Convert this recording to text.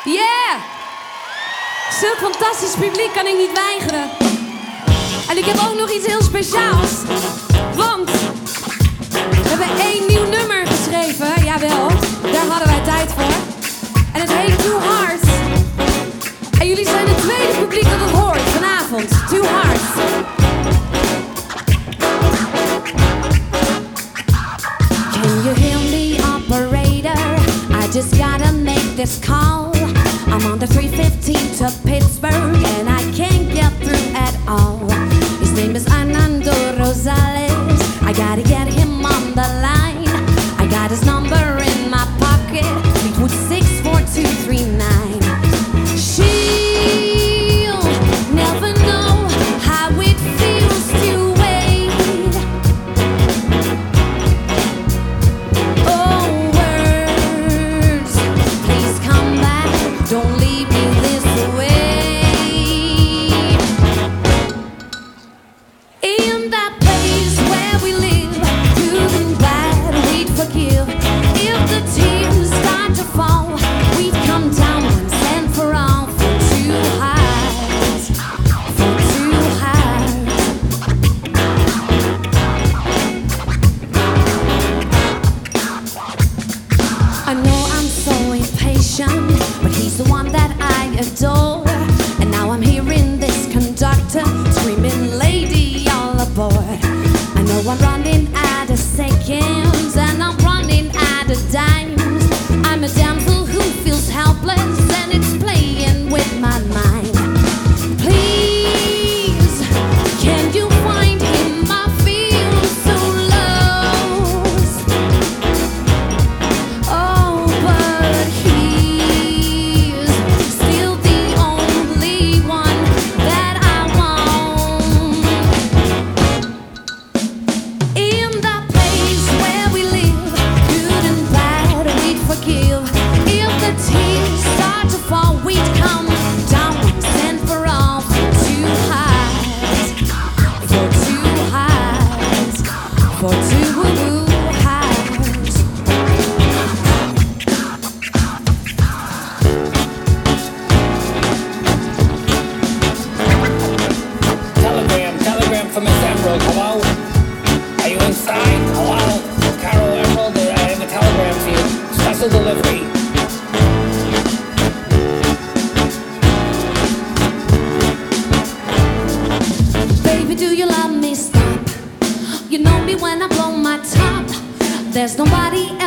Yeah! Zulk fantastisch publiek kan ik niet weigeren. En ik heb ook nog iets heel speciaals. Want we hebben 1 nieuw nummer geschreven. Jawel, daar hadden wij tijd voor. En het heet Too Hard. En jullie zijn het tweede publiek dat het hoort vanavond. Too Hard. Can you hear me, operator? I just gotta make this call. I'm on the 315 to Pittsburgh and I can't get through at all. His name is Arnando Rosales. I gotta get him on the line. I got his number in my pocket. Fleetwood 64239. She'll never know how it feels to wait. Oh, words, please come back. Don't leave me this way. In that place where we live, good and bad, we'd forgive. If the tears start to fall, we'd come down once and for all. For Too Hard, for Too Hard. I know I'm so impatient, but he's the one that I adore. And now I'm hearing this conductor screaming, lady, all aboard. I know I'm running out of seconds and I'm running out of dimes. I'm a damsel who feels helpless and it's playing with my mind. Please, can you find him? I feel so lost. Oh, but he's still the only one that I want. In that place where we live, good and bad, we'd forgive. If the tears start to fall, we'd come down once and for all. For Too Hard, for Too Hard, for Too Hard. Telegram for Miss Emerald. Hello? Are you inside? Hello? Carol Emerald, I have a telegram for you. Special delivery. Baby, do you love me? Stop. You know me when I blow my top. There's nobody else